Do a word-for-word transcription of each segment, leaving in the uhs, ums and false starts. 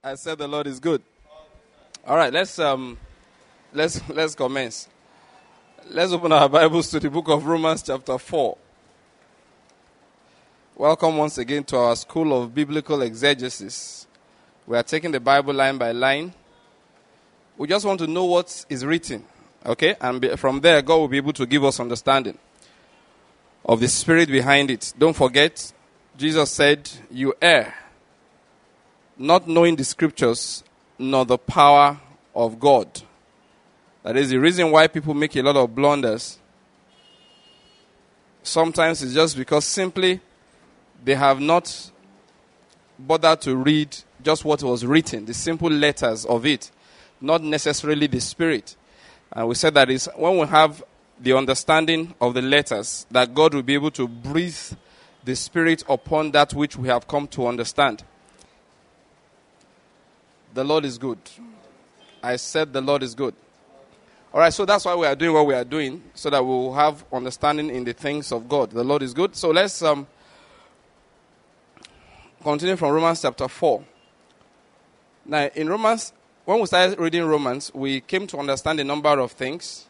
I said the Lord is good. All right, let's um, let's let's commence. Let's open our Bibles to the book of Romans, chapter four. Welcome once again to our School of Biblical Exegesis. We are taking the Bible line by line. We just want to know what is written, okay? And be, from there, God will be able to give us understanding of the spirit behind it. Don't forget, Jesus said, "You err, not knowing the scriptures, nor the power of God." That is the reason why people make a lot of blunders. Sometimes it's just because simply they have not bothered to read just what was written, the simple letters of it, not necessarily the spirit. And we said that is when we have the understanding of the letters, that God will be able to breathe the spirit upon that which we have come to understand. The Lord is good. I said the Lord is good. All right, so that's why we are doing what we are doing, so that we will have understanding in the things of God. The Lord is good. So let's um, continue from Romans chapter four. Now, in Romans, when we started reading Romans, we came to understand a number of things.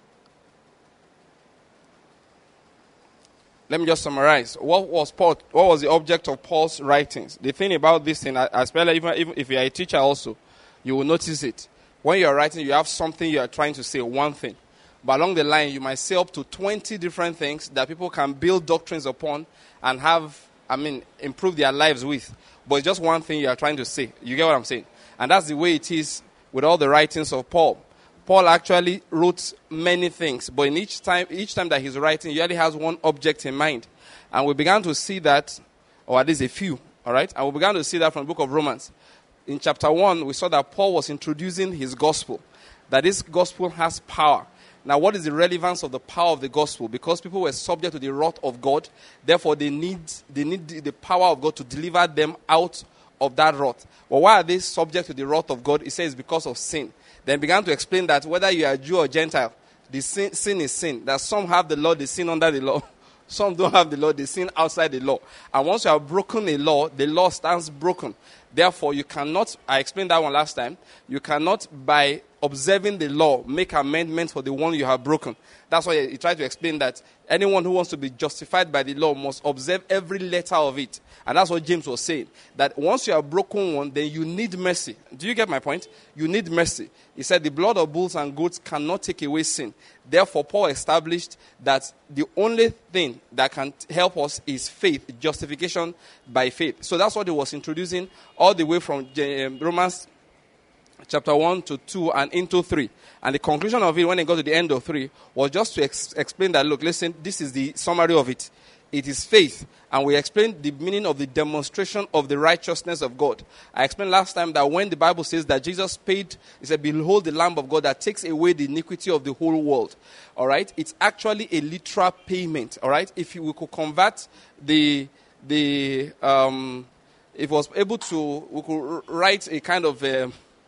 Let me just summarize. What was Paul? What was the object of Paul's writings? The thing about this thing, especially even, even if you are a teacher also, you will notice it. When you are writing, you have something you are trying to say, one thing. But along the line, you might say up to twenty different things that people can build doctrines upon and have, I mean, improve their lives with. But it's just one thing you are trying to say. You get what I'm saying? And that's the way it is with all the writings of Paul. Paul actually wrote many things, but in each time, each time that he's writing, he usually has one object in mind. And we began to see that, or at least a few, all right? And we began to see that from the book of Romans. In chapter one, we saw that Paul was introducing his gospel, that this gospel has power. Now, what is the relevance of the power of the gospel? Because people were subject to the wrath of God, therefore they need they need the power of God to deliver them out of that wrath. Well, why are they subject to the wrath of God? It says because of sin. Then began to explain that whether you are Jew or Gentile, the sin, sin is sin. That some have the law, they sin under the law. Some don't have the law, they sin outside the law. And once you have broken a law, the law stands broken. Therefore, you cannot, I explained that one last time, you cannot, by observing the law, make amendments for the one you have broken. That's why he tried to explain that anyone who wants to be justified by the law must observe every letter of it. And that's what James was saying, that once you have broken one, then you need mercy. Do you get my point? You need mercy. He said the blood of bulls and goats cannot take away sin. Therefore, Paul established that the only thing that can help us is faith, justification by faith. So that's what he was introducing all the way from Romans chapter one to two and into three. And the conclusion of it, when he got to the end of three, was just to ex- explain that, look, listen, this is the summary of it. It is faith. And we explained the meaning of the demonstration of the righteousness of God. I explained last time that when the Bible says that Jesus paid, it said, "Behold the Lamb of God that takes away the iniquity of the whole world." All right? It's actually a literal payment. All right? If we could convert the, the um, if was able to, we could write a kind of a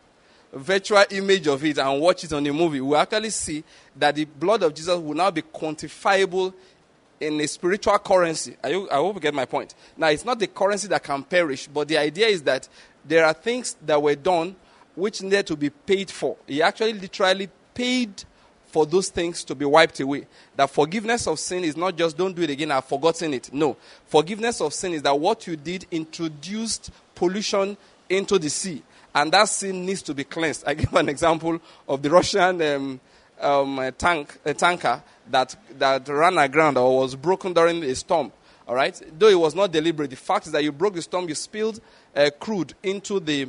virtual image of it and watch it on a movie, we actually see that the blood of Jesus will now be quantifiable in a spiritual currency. I, I hope you get my point. Now, it's not the currency that can perish, but the idea is that there are things that were done which needed to be paid for. He actually literally paid for those things to be wiped away. That forgiveness of sin is not just don't do it again, I've forgotten it. No. Forgiveness of sin is that what you did introduced pollution into the sea. And that sin needs to be cleansed. I give an example of the Russian um, um, a tank, a tanker that that ran aground or was broken during a storm. All right, though it was not deliberate, the fact is that you broke the storm, you spilled uh, crude into the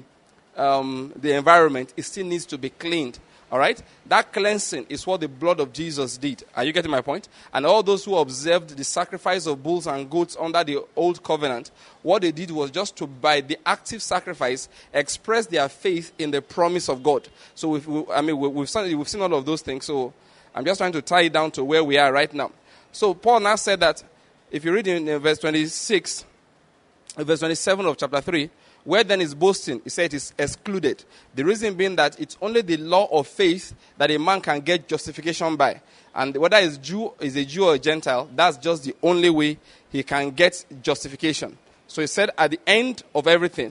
um, the environment. It still needs to be cleaned. All right, that cleansing is what the blood of Jesus did. Are you getting my point? And all those who observed the sacrifice of bulls and goats under the old covenant, what they did was just to, by the active sacrifice, express their faith in the promise of God. So, we've, we, I mean, we, we've seen, we've seen all of those things. So, I'm just trying to tie it down to where we are right now. So, Paul now said that, if you read in verse twenty-six, verse twenty-seven of chapter three, where then is boasting? He said it is excluded. The reason being that it's only the law of faith that a man can get justification by. And whether it's Jew, is a Jew or a Gentile, that's just the only way he can get justification. So he said at the end of everything,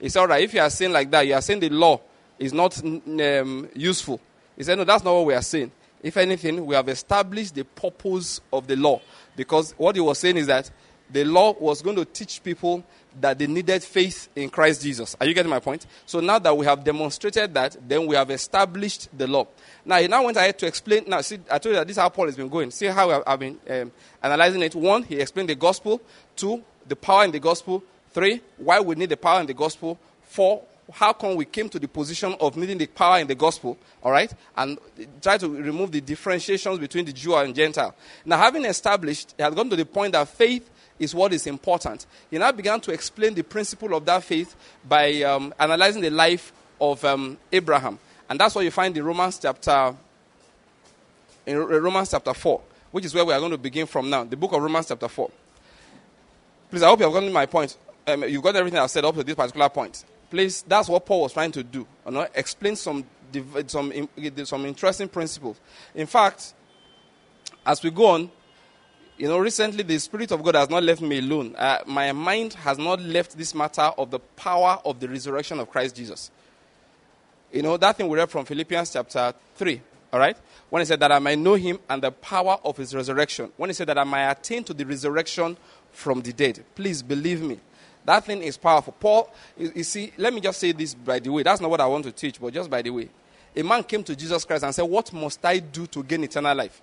He said, all right, if you are saying like that, you are saying the law is not um, useful. He said, no, that's not what we are saying. If anything, we have established the purpose of the law. Because what he was saying is that the law was going to teach people that they needed faith in Christ Jesus. Are you getting my point? So now that we have demonstrated that, then we have established the law. Now, he now went ahead to explain. Now, see, I told you that this is how Paul has been going. See how I've been um, analyzing it. One, he explained the gospel. Two, the power in the gospel. Three, why we need the power in the gospel. Four, how come we came to the position of needing the power in the gospel, all right? And try to remove the differentiations between the Jew and Gentile. Now, having established, he had gone to the point that faith is what is important. He now began to explain the principle of that faith by um, analyzing the life of um, Abraham. And that's what you find in Romans chapter, in Romans chapter four, which is where we are going to begin from now. The book of Romans chapter four. Please, I hope you have gotten my point. Um, you've got everything I've said up to this particular point. Please, that's what Paul was trying to do. You know, explain some, some, some interesting principles. In fact, as we go on, you know, recently the Spirit of God has not left me alone. Uh, my mind has not left this matter of the power of the resurrection of Christ Jesus. You know, that thing we read from Philippians chapter three, all right? When he said that I might know him and the power of his resurrection. When he said that I might attain to the resurrection from the dead. Please believe me. That thing is powerful. Paul, you, you see, let me just say this by the way. That's not what I want to teach, but just by the way. A man came to Jesus Christ and said, what must I do to gain eternal life?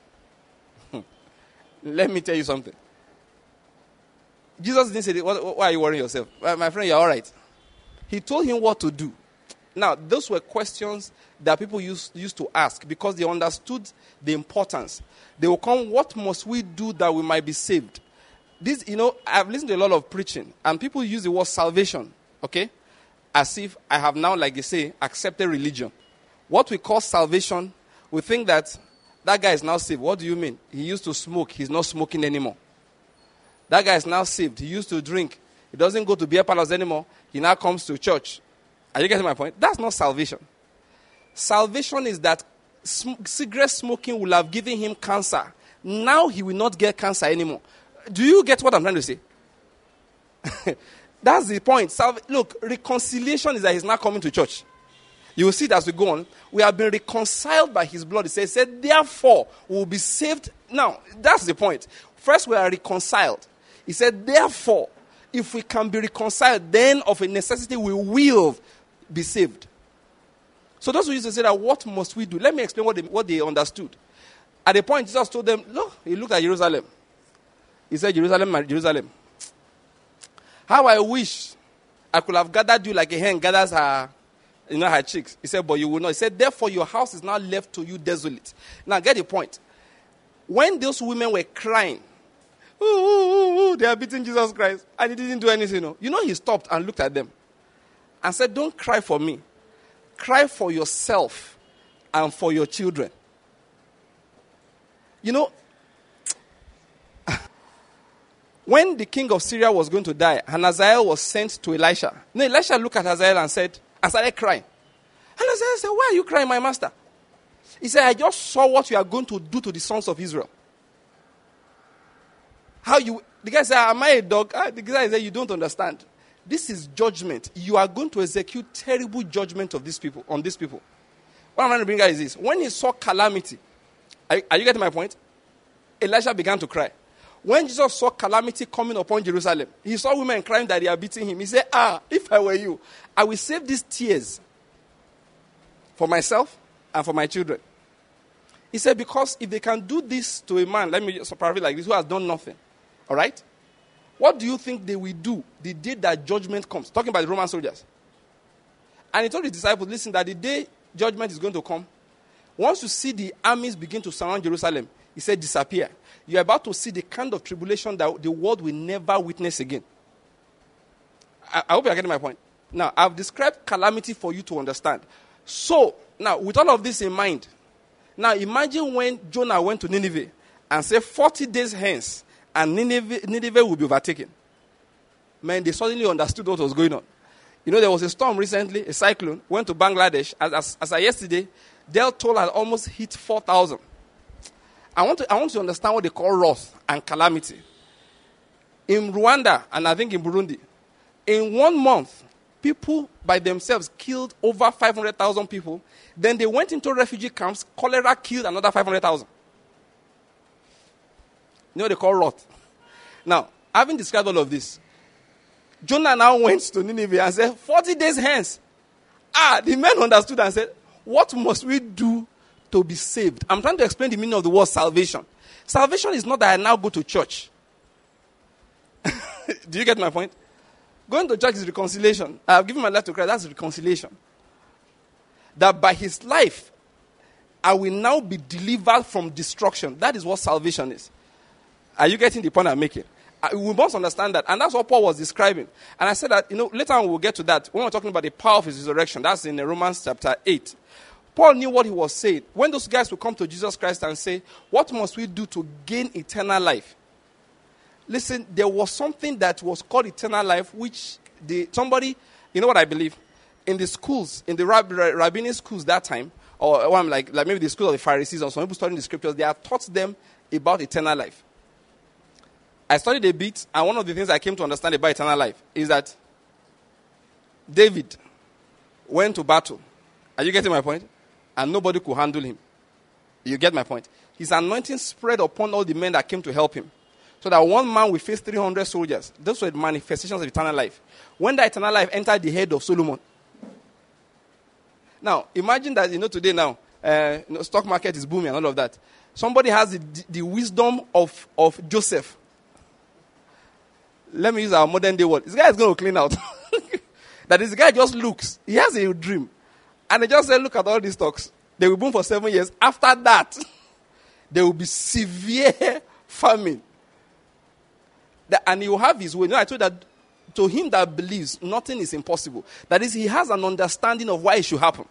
Let me tell you something. Jesus didn't say, why are you worrying yourself? Well, my friend, you're all right. He told him what to do. Now, those were questions that people used, used to ask because they understood the importance. They will come, what must we do that we might be saved? This, you know, I've listened to a lot of preaching, and people use the word salvation, okay, as if I have now, like they say, accepted religion. What we call salvation, we think that that guy is now saved. What do you mean? He used to smoke. He's not smoking anymore. That guy is now saved. He used to drink. He doesn't go to beer parlors anymore. He now comes to church. Are you getting my point? That's not salvation. Salvation is that sm- cigarette smoking will have given him cancer. Now he will not get cancer anymore. Do you get what I'm trying to say? That's the point. Salve- Look, reconciliation is that he's not coming to church. You will see it as we go on. We have been reconciled by his blood. He said, said, therefore, we will be saved. Now, that's the point. First, we are reconciled. He said, therefore, if we can be reconciled, then of a necessity we will be saved. So those who used to say that, what must we do? Let me explain what they, what they understood. At the point, Jesus told them, look, he looked at Jerusalem. He said, Jerusalem, Jerusalem, how I wish I could have gathered you like a hen gathers her, you know, her chicks. He said, but you will not. He said, therefore your house is now left to you desolate. Now get the point. When those women were crying, ooh, ooh, ooh, they are beating Jesus Christ, and he didn't do anything. No. You know, he stopped and looked at them and said, don't cry for me. Cry for yourself and for your children. You know, when the king of Syria was going to die, Hazael was sent to Elisha. Now Elisha looked at Hazael and said, and started crying. And Hazael said, why are you crying, my master? He said, I just saw what you are going to do to the sons of Israel. How you, the guy said, am I a dog? Ah, the guy said, you don't understand. This is judgment. You are going to execute terrible judgment of these people, on these people. What I'm trying to bring out is this. When he saw calamity, are, are you getting my point? Elisha began to cry. When Jesus saw calamity coming upon Jerusalem, he saw women crying that they are beating him. He said, ah, if I were you, I will save these tears for myself and for my children. He said, because if they can do this to a man, let me just paraphrase like this, who has done nothing, all right? What do you think they will do the day that judgment comes? Talking about the Roman soldiers. And he told his disciples, listen, that the day judgment is going to come, once you see the armies begin to surround Jerusalem, he said, disappear. You're about to see the kind of tribulation that the world will never witness again. I, I hope you're getting my point. Now, I've described calamity for you to understand. So, now, with all of this in mind, now imagine when Jonah went to Nineveh and said forty days hence, and Nineveh, Nineveh will be overtaken. Man, they suddenly understood what was going on. You know, there was a storm recently, a cyclone, went to Bangladesh. As, as, as of yesterday, their toll had almost hit four thousand. I want to I want to understand what they call wrath and calamity. In Rwanda, and I think in Burundi, in one month, people by themselves killed over five hundred thousand people. Then they went into refugee camps. Cholera killed another five hundred thousand. You know what they call rot. Now, having described all of this, Jonah now went to Nineveh and said, forty days hence. Ah, the men understood and said, what must we do to be saved? I'm trying to explain the meaning of the word salvation. Salvation is not that I now go to church. Do you get my point? Going to church is reconciliation. I have given my life to Christ. That's reconciliation. That by his life, I will now be delivered from destruction. That is what salvation is. Are you getting the point I'm making? We must understand that. And that's what Paul was describing. And I said that, you know, later on we'll get to that. When we're talking about the power of his resurrection, that's in Romans chapter eight. Paul knew what he was saying. When those guys would come to Jesus Christ and say, what must we do to gain eternal life? Listen, there was something that was called eternal life, which the somebody, you know what I believe? In the schools, in the rab, rabbinic schools that time, or, or I'm like, like maybe the school of the Pharisees or some people studying the scriptures, they have taught them about eternal life. I studied a bit, and one of the things I came to understand about eternal life is that David went to battle. Are you getting my point? And nobody could handle him. You get my point? His anointing spread upon all the men that came to help him. So that one man will face three hundred soldiers. Those were the manifestations of eternal life. When that eternal life entered the head of Solomon. Now, imagine that, you know, today now, uh, you know, stock market is booming and all of that. Somebody has the, the wisdom of, of Joseph. Let me use our modern day word. This guy is going to clean out. That this guy just looks. He has a dream. And they just say, look at all these stocks. They will boom for seven years. After that, there will be severe famine. That, and he will have his way. You know, I told that to him that believes, nothing is impossible. That is, he has an understanding of why it should happen.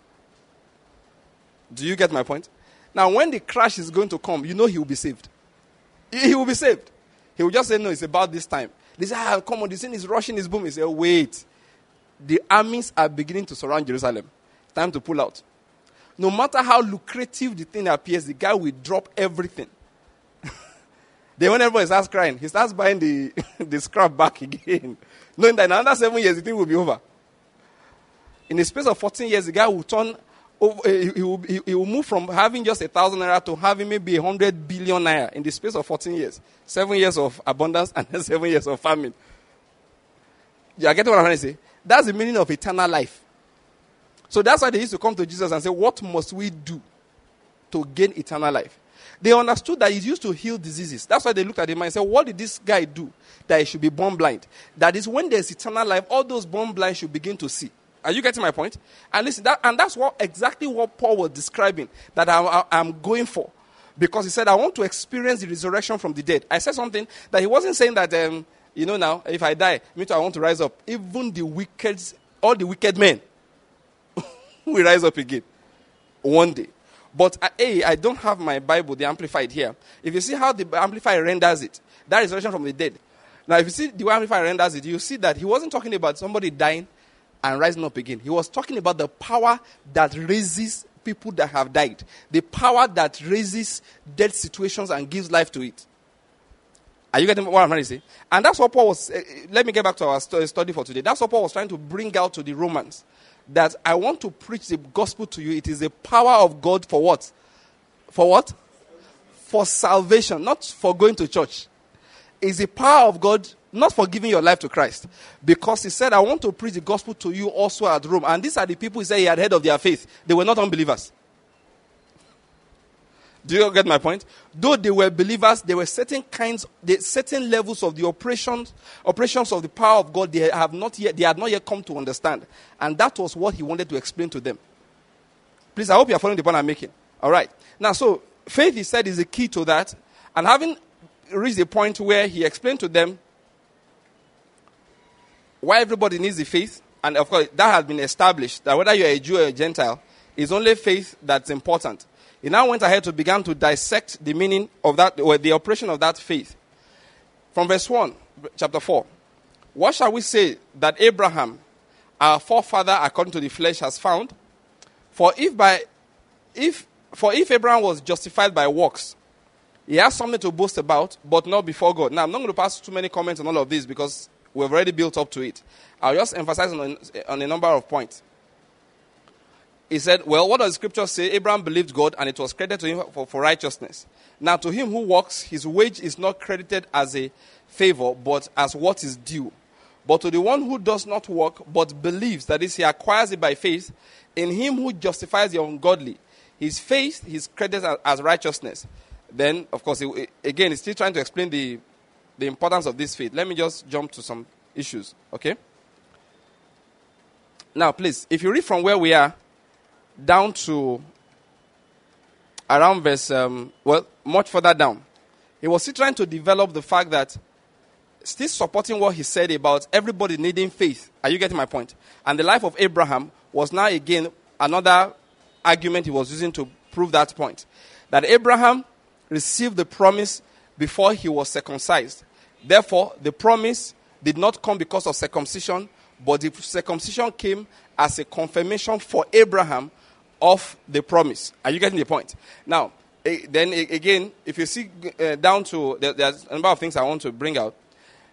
Do you get my point? Now, when the crash is going to come, you know he will be saved. He, he will be saved. He will just say, no, it's about this time. They say, ah, come on, the thing is rushing, is booming. He say, wait. The armies are beginning to surround Jerusalem. It's time to pull out. No matter how lucrative the thing appears, the guy will drop everything. Then when everybody starts crying, he starts buying the, the scrap back again. Knowing that in another seven years, the thing will be over. In the space of fourteen years, the guy will turn, over, he, he, will, he, he will move from having just a thousand naira to having maybe a hundred billion naira in the space of fourteen years. Seven years of abundance and then seven years of famine. You are getting what I'm trying to say? That's the meaning of eternal life. So that's why they used to come to Jesus and say, what must we do to gain eternal life? They understood that he used to heal diseases. That's why they looked at him and said, what did this guy do that he should be born blind? That is, when there's eternal life, all those born blind should begin to see. Are you getting my point? And listen, that, and that's what exactly what Paul was describing that I, I, I'm going for. Because he said, I want to experience the resurrection from the dead. I said something that he wasn't saying that, um, you know now, if I die, me too, I want to rise up. Even the wicked, all the wicked men will rise up again one day. But uh, A, I don't have my Bible, the Amplified here. If you see how the Amplified renders it, that resurrection from the dead. Now, if you see the way Amplified renders it, you see that he wasn't talking about somebody dying and rising up again. He was talking about the power that raises people that have died. The power that raises dead situations and gives life to it. Are you getting what I'm trying to say? And that's what Paul was, uh, let me get back to our study for today. That's what Paul was trying to bring out to the Romans. That I want to preach the gospel to you. It is the power of God for what? For what? For salvation, not for going to church. It's the power of God, not for giving your life to Christ. Because he said, I want to preach the gospel to you also at Rome. And these are the people he said he had heard of their faith. They were not unbelievers. Do you get my point? Though they were believers, there were certain kinds, certain levels of the operations, operations of the power of God they have not yet, they had not yet come to understand. And that was what he wanted to explain to them. Please, I hope you are following the point I'm making. All right. Now, so, faith, he said, is the key to that. And having reached a point where he explained to them why everybody needs the faith, and of course, that has been established, that whether you're a Jew or a Gentile, it's only faith that's important. He now went ahead to begin to dissect the meaning of that, or the operation of that faith. From verse one, chapter four. What shall we say that Abraham, our forefather according to the flesh, has found? For if by if for if Abraham was justified by works, he has something to boast about, but not before God. Now, I'm not going to pass too many comments on all of this because We've already built up to it. I'll just emphasize on a, on a number of points. He said, well, what does the scripture say? Abraham believed God and it was credited to him for, for righteousness. Now, to him who works, his wage is not credited as a favor, but as what is due. But to the one who does not work, but believes, that is, he acquires it by faith, in him who justifies the ungodly, his faith is credited as, as righteousness. Then, of course, it, again, he's still trying to explain the, the importance of this faith. Let me just jump to some issues, okay? Now, please, if you read from where we are, down to around verse, um, well, much further down. He was still trying to develop the fact that, still supporting what he said about everybody needing faith. Are you getting my point? And the life of Abraham was now again another argument he was using to prove that point. That Abraham received the promise before he was circumcised. Therefore, the promise did not come because of circumcision, but the circumcision came as a confirmation for Abraham of the promise. Are you getting the point? Now, eh, then eh, again, if you see uh, down to, there, there's a number of things I want to bring out.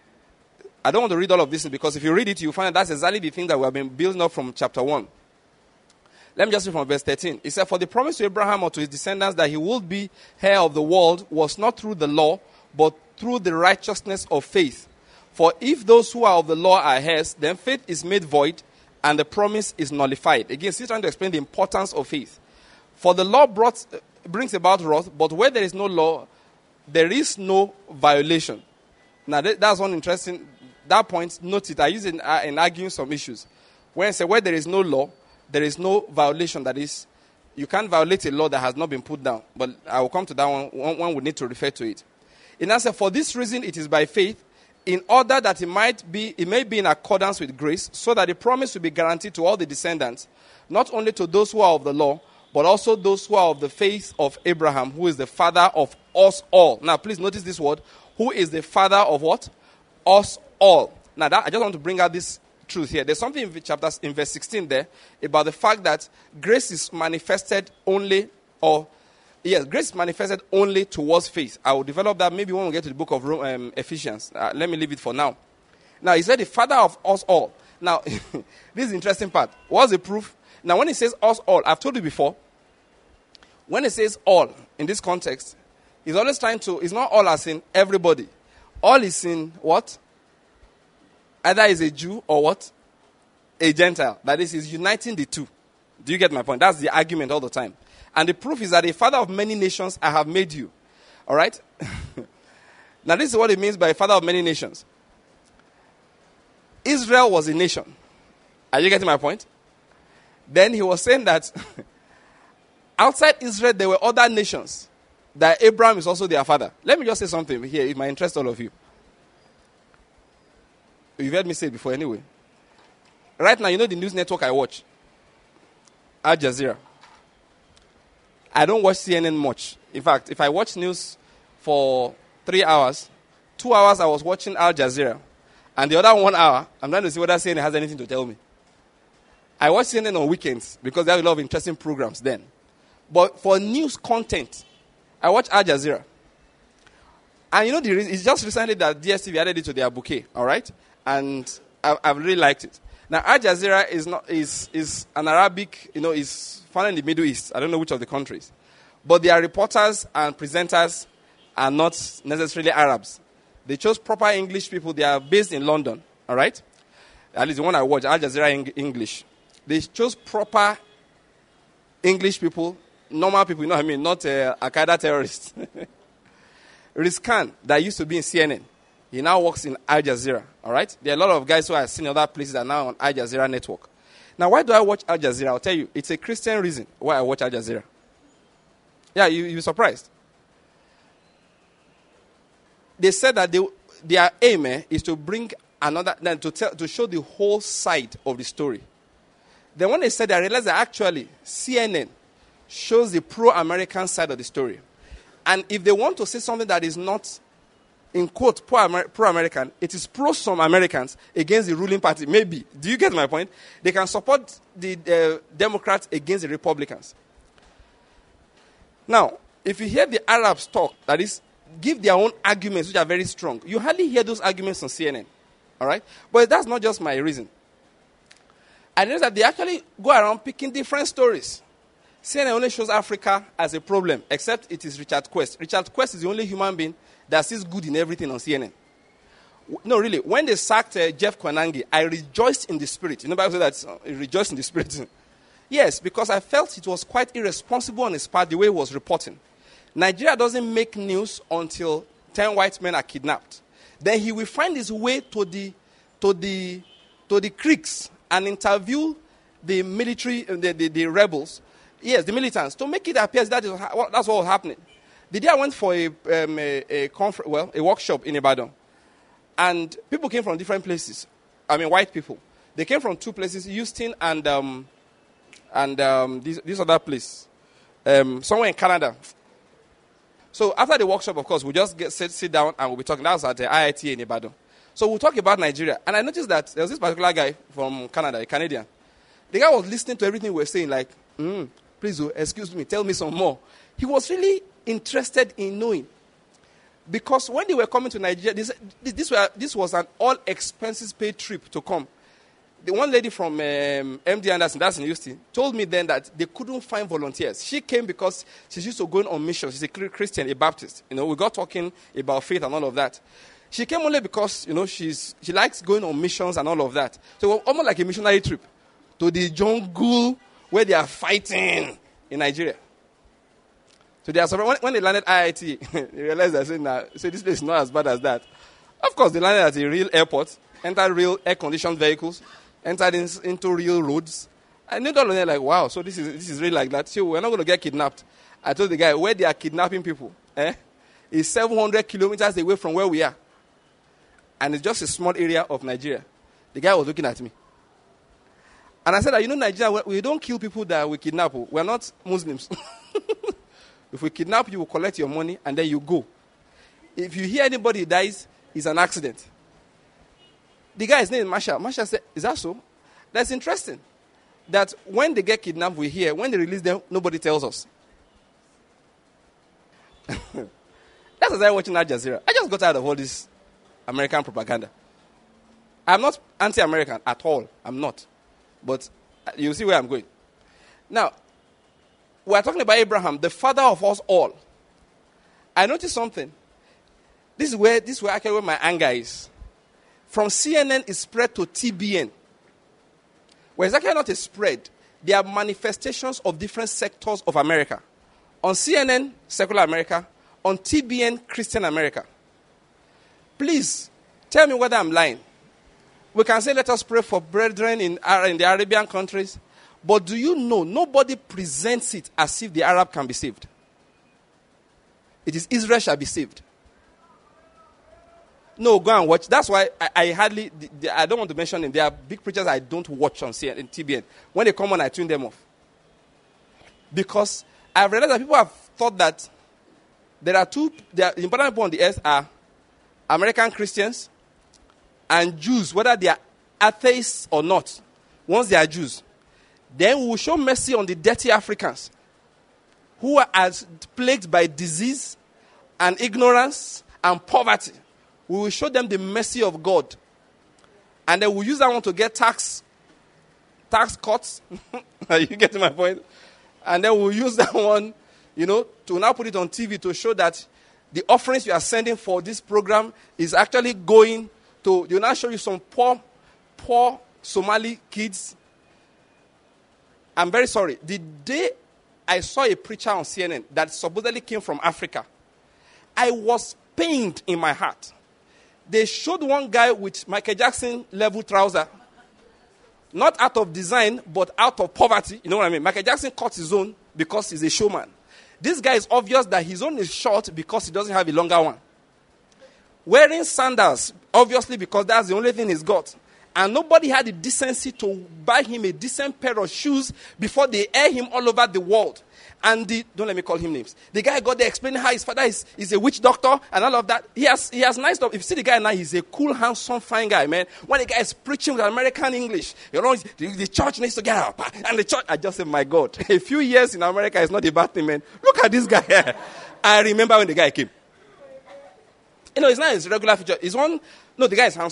I don't want to read all of this because if you read it, you'll find that that's exactly the thing that we have been building up from chapter one. Let me just read from verse thirteen. It said, for the promise to Abraham or to his descendants that he would be heir of the world was not through the law, but through the righteousness of faith. For if those who are of the law are heirs, then faith is made void, and the promise is nullified. Again, still trying to explain the importance of faith. For the law brought, brings about wrath, but where there is no law, there is no violation. Now, that, that's one interesting, that point, note it, I use it in, uh, in arguing some issues. When I say where there is no law, there is no violation. That is, you can't violate a law that has not been put down. But I will come to that one, one, one would need to refer to it. In answer, for this reason it is by faith, in order that it might be, it may be in accordance with grace, so that the promise will be guaranteed to all the descendants, not only to those who are of the law, but also those who are of the faith of Abraham, who is the father of us all. Now, please notice this word. Who is the father of what? Us all. Now, that, I just want to bring out this truth here. There's something in chapter in verse sixteen there about the fact that grace is manifested only, or yes, grace is manifested only towards faith. I will develop that maybe when we get to the book of Rome, um, Ephesians. Uh, let me leave it for now. Now, he said the father of us all. Now, this is the interesting part. What's the proof? Now, when he says us all, I've told you before, when he says all in this context, he's always trying to, it's not all as in everybody. All is in what? Either is a Jew or what? A Gentile. That is, he's uniting the two. Do you get my point? That's the argument all the time. And the proof is that a father of many nations I have made you. All right? Now, this is what it means by father of many nations. Israel was a nation. Are you getting my point? Then he was saying that outside Israel, there were other nations. That Abraham is also their father. Let me just say something here. It might interest all of you. You've heard me say it before anyway. Right now, you know the news network I watch? Al Jazeera. I don't watch C N N much. In fact, if I watch news for three hours, two hours I was watching Al Jazeera. And the other one hour, I'm trying to see whether C N N has anything to tell me. I watch C N N on weekends because there are a lot of interesting programs then. But for news content, I watch Al Jazeera. And you know, the reason, it's just recently that D S T V added it to their bouquet, all right? And I, I've really liked it. Now, Al Jazeera is not is is an Arabic, you know, is found in the Middle East. I don't know which of the countries. But their reporters and presenters are not necessarily Arabs. They chose proper English people. They are based in London, all right? At least the one I watch, Al Jazeera in English. They chose proper English people, normal people, you know what I mean, not uh, Al-Qaeda terrorists. Riz Khan, that used to be in C N N, he now works in Al Jazeera, all right? There are a lot of guys who I've seen in other places that are now on Al Jazeera network. Now, why do I watch Al Jazeera? I'll tell you, it's a Christian reason why I watch Al Jazeera. Yeah, you, you're surprised. They said that they, their aim eh, is to bring another, to, tell, to show the whole side of the story. Then when they said that, I realized that actually C N N shows the pro-American side of the story. And if they want to say something that is not, in quote, pro-American, it is pro some Americans against the ruling party. Maybe. Do you get my point? They can support the uh, Democrats against the Republicans. Now, if you hear the Arabs talk, that is, give their own arguments which are very strong, you hardly hear those arguments on C N N. All right? But that's not just my reason. I noticed that they actually go around picking different stories. C N N only shows Africa as a problem, except it is Richard Quest. Richard Quest is the only human being that sees good in everything on C N N. No, really. When they sacked uh, Jeff Koinange, I rejoiced in the spirit. You know, Bible says that uh, rejoiced in the spirit. Yes, because I felt it was quite irresponsible on his part the way he was reporting. Nigeria doesn't make news until ten white men are kidnapped. Then he will find his way to the to the to the creeks and interview the military, the, the, the rebels, yes, the militants, to make it appear that is, that's what was happening. The day I went for a um, a, a conference, well, a workshop in Ibadan. And people came from different places. I mean, white people. They came from two places, Houston and um, and um, this, this other place, um, somewhere in Canada. So after the workshop, of course, we just get sit, sit down and we'll be talking. That was at the I I T in Ibadan. So we'll talk about Nigeria. And I noticed that there was this particular guy from Canada, a Canadian. The guy was listening to everything we were saying, like, mm, please, oh, excuse me, tell me some more. He was really interested in knowing. Because when they were coming to Nigeria, this, this, were, this was an all-expenses-paid trip to come. The one lady from um, M D Anderson, that's in Houston, told me then that they couldn't find volunteers. She came because she's used to going on mission. She's a Christian, a Baptist. You know, we got talking about faith and all of that. She came only because, you know, she's she likes going on missions and all of that. So it was almost like a missionary trip to the jungle where they are fighting in Nigeria. So they are surprised. When, when they landed I I T, they realized that say, nah, so this place is not as bad as that. Of course, they landed at a real airport, entered real air-conditioned vehicles, entered in, into real roads. And they don't know, like, wow, so this is this is really like that. So we're not going to get kidnapped. I told the guy, where they are kidnapping people, eh, is seven hundred kilometers away from where we are. And it's just a small area of Nigeria. The guy was looking at me. And I said, that, you know, Nigeria, we don't kill people that we kidnap. We're not Muslims. If we kidnap you, we'll collect your money, and then you go. If you hear anybody dies, it's an accident. The guy's name is Masha. Masha said, is that so? That's interesting. That when they get kidnapped, we hear. When they release them, nobody tells us. That's as I watching Al Jazeera. I just got tired of all this American propaganda. I'm not anti-American at all. I'm not. But you'll see where I'm going. Now, we're talking about Abraham, the father of us all. I noticed something. This is where this is where actually where my anger is. From C N N, it spread to T B N. Well, it's actually not a spread. They are manifestations of different sectors of America. On C N N, secular America. On T B N, Christian America. Please, tell me whether I'm lying. We can say, let us pray for brethren in, in the Arabian countries. But do you know, nobody presents it as if the Arab can be saved. It is Israel shall be saved. No, go and watch. That's why I, I hardly, the, the, I don't want to mention them. There are big preachers I don't watch on C N N, T B N. When they come on, I tune them off. Because I've realized that people have thought that there are two, there are important people on the earth are American Christians and Jews, whether they are atheists or not. Once they are Jews, then we will show mercy on the dirty Africans who are as plagued by disease and ignorance and poverty. We will show them the mercy of God. And then we'll use that one to get tax, tax cuts. Are you getting my point? And then we'll use that one, you know, to now put it on T V to show that the offerings you are sending for this program is actually going to, they'll now show you some poor, poor Somali kids. I'm very sorry. The day I saw a preacher on C N N that supposedly came from Africa, I was pained in my heart. They showed one guy with Michael Jackson level trouser. Not out of design, but out of poverty. You know what I mean? Michael Jackson cut his own because he's a showman. This guy is obvious that his own is short because he doesn't have a longer one. Wearing sandals, obviously because that's the only thing he's got. And nobody had the decency to buy him a decent pair of shoes before they air him all over the world. And the, don't let me call him names. The guy got there explaining how his father is, is a witch doctor and all of that. He has he has nice stuff. If you see the guy now, he's a cool, handsome, fine guy, man. When the guy is preaching with American English, you know, the, the church needs to get up. And the church, I just said, my God, a few years in America is not a bad thing, man. Look at this guy here. I remember when the guy came. You know, it's not his regular feature. It's one, no, the guy is handsome.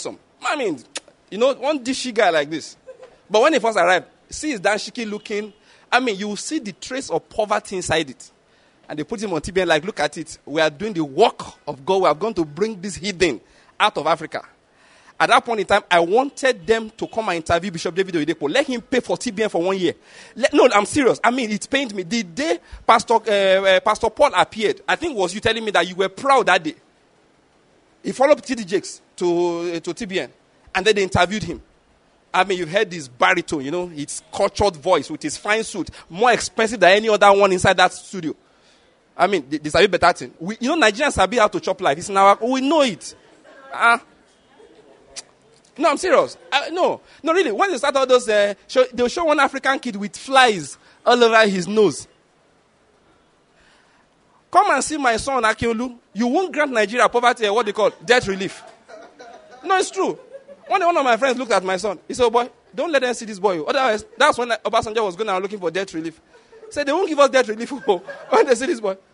I mean, you know, one dishy guy like this. But when he first arrived, see his dashiki looking. I mean, you will see the trace of poverty inside it. And they put him on T V N like, look at it. We are doing the work of God. We are going to bring this heathen out of Africa. At that point in time, I wanted them to come and interview Bishop David Oyedepo. Let him pay for T B N for one year. Let, no, I'm serious. I mean, it pained me. The day Pastor, uh, uh, Pastor Paul appeared, I think it was you telling me that you were proud that day. He followed T D Jakes to, uh, to T B N. And then they interviewed him. I mean, you heard this baritone, you know, his cultured voice with his fine suit, more expensive than any other one inside that studio. I mean, this is a better thing. We, you know, Nigerians sabi how to chop life. It's in our, we know it. Ah. Uh, No, I'm serious. Uh, no, no, really. When they start all those, uh, show, they'll show one African kid with flies all over his nose. Come and see my son Akiolu. You won't grant Nigeria poverty, what they call debt relief. No, it's true. One day, one of my friends looked at my son. He said, oh boy, don't let them see this boy. Otherwise, that's when Obasanjo was going around looking for debt relief. He said, they won't give us debt relief when they see this boy.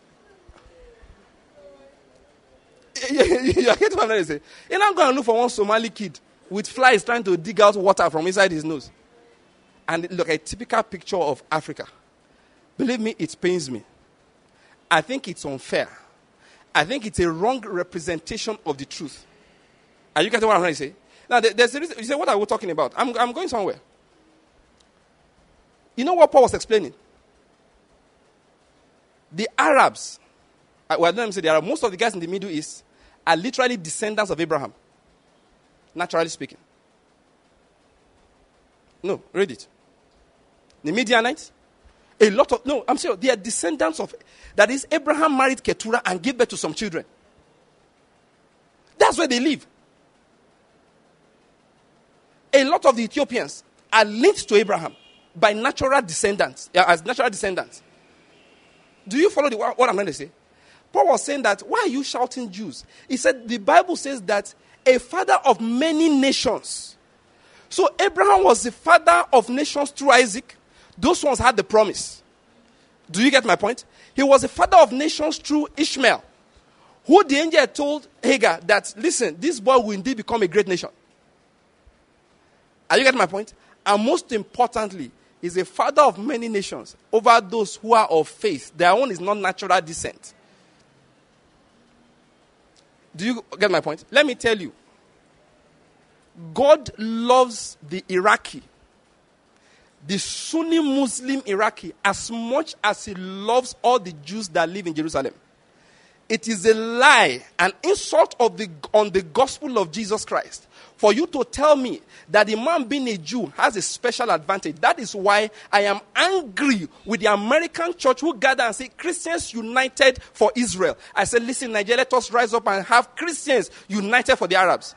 You are getting what I'm saying? You're not going to look for one Somali kid with flies trying to dig out water from inside his nose. And look, a typical picture of Africa. Believe me, it pains me. I think it's unfair. I think it's a wrong representation of the truth. Are you getting what I'm trying to say? Now, there's a reason. You say, what are we talking about? I'm, I'm going somewhere. You know what Paul was explaining? The Arabs, well, let me say the Arabs, most of the guys in the Middle East are literally descendants of Abraham. Naturally speaking. No, read it. The Midianites, a lot of, no, I'm serious, they are descendants of, that is, Abraham married Keturah and gave birth to some children. That's where they live. A lot of the Ethiopians are linked to Abraham by natural descendants, as natural descendants. Do you follow the, what I'm going to say? Paul was saying that, why are you shouting Jews? He said, the Bible says that a father of many nations. So Abraham was the father of nations through Isaac. Those ones had the promise. Do you get my point? He was the father of nations through Ishmael, who the angel told Hagar that, listen, this boy will indeed become a great nation. Are you getting my point? And most importantly, he's a father of many nations over those who are of faith. Their own is not natural descent. Do you get my point? Let me tell you. God loves the Iraqi, the Sunni Muslim Iraqi, as much as he loves all the Jews that live in Jerusalem. It is a lie, an insult of the, on the gospel of Jesus Christ, for you to tell me that a man being a Jew has a special advantage. That is why I am angry with the American church who gather and say, Christians united for Israel. I said, listen, Nigeria, let us rise up and have Christians united for the Arabs.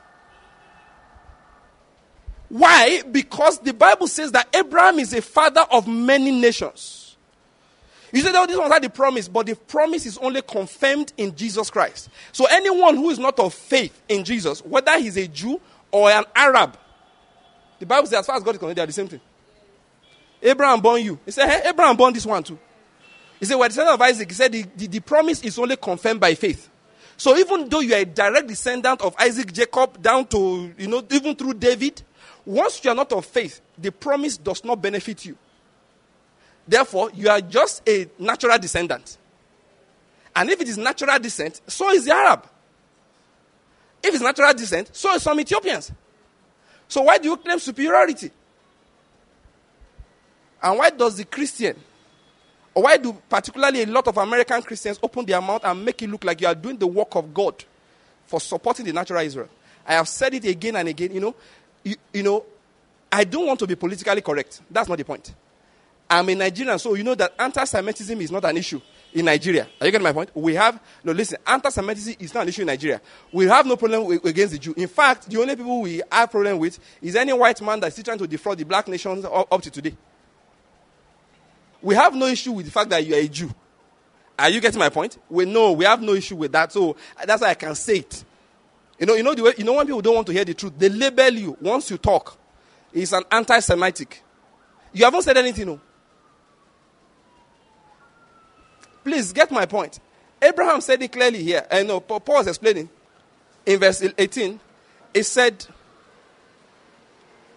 Why? Because the Bible says that Abraham is a father of many nations. You say, oh, this one had the promise, but the promise is only confirmed in Jesus Christ. So anyone who is not of faith in Jesus, whether he's a Jew or an Arab, the Bible says as far as God is concerned, they are the same thing. Abraham born you. He said, hey, Abraham born this one too. He said, we're descendant of Isaac. He said, the, the, the promise is only confirmed by faith. So even though you are a direct descendant of Isaac, Jacob, down to, you know, even through David, once you are not of faith, the promise does not benefit you. Therefore, you are just a natural descendant. And if it is natural descent, so is the Arab. If it's natural descent, so is some Ethiopians. So why do you claim superiority? And why does the Christian, or why do particularly a lot of American Christians open their mouth and make it look like you are doing the work of God for supporting the natural Israel? I have said it again and again, you know, you, you know, I don't want to be politically correct. That's not the point. I'm a Nigerian, so you know that anti-Semitism is not an issue in Nigeria. Are you getting my point? We have, no, listen, anti-Semitism is not an issue in Nigeria. We have no problem with, against the Jew. In fact, the only people we have problem with is any white man that's still trying to defraud the black nations up, up to today. We have no issue with the fact that you are a Jew. Are you getting my point? We know we have no issue with that, so that's why I can say it. You know, you know the way, you know when people don't want to hear the truth, they label you once you talk. It's an anti-Semitic. You haven't said anything, no. Please get my point. Abraham said it clearly here. I know Paul was explaining in verse eighteen. He said,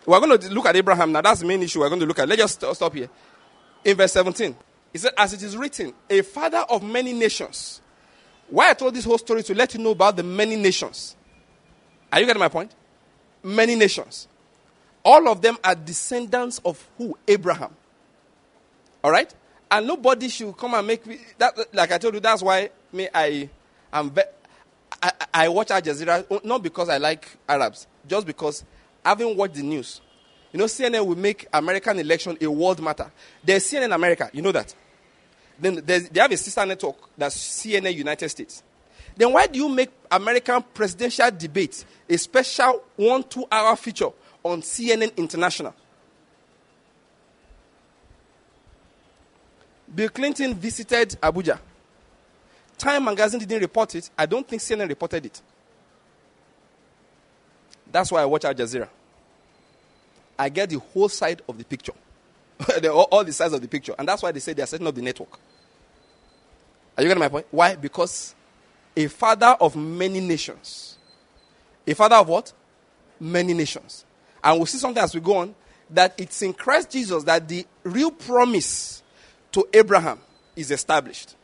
We're going to look at Abraham now. That's the main issue we're going to look at. Let's just st- stop here. In verse seventeen, he said, as it is written, a father of many nations. Why I told this whole story to let you know about the many nations. Are you getting my point? Many nations. All of them are descendants of who? Abraham. All right? And nobody should come and make me, that, like I told you, that's why me, I, am be, I, I watch Al Jazeera, not because I like Arabs, just because having watched the news, you know, C N N will make American election a world matter. There's C N N America, you know that. Then they have a sister network that's C N N United States. Then why do you make American presidential debate a special one, two hour feature on C N N International? Bill Clinton visited Abuja. Time magazine didn't report it. I don't think C N N reported it. That's why I watch Al Jazeera. I get the whole side of the picture. the, all, all the sides of the picture. And that's why they say they are setting up the network. Are you getting my point? Why? Because a father of many nations. A father of what? Many nations. And we'll see something as we go on, that it's in Christ Jesus that the real promise to Abraham is established.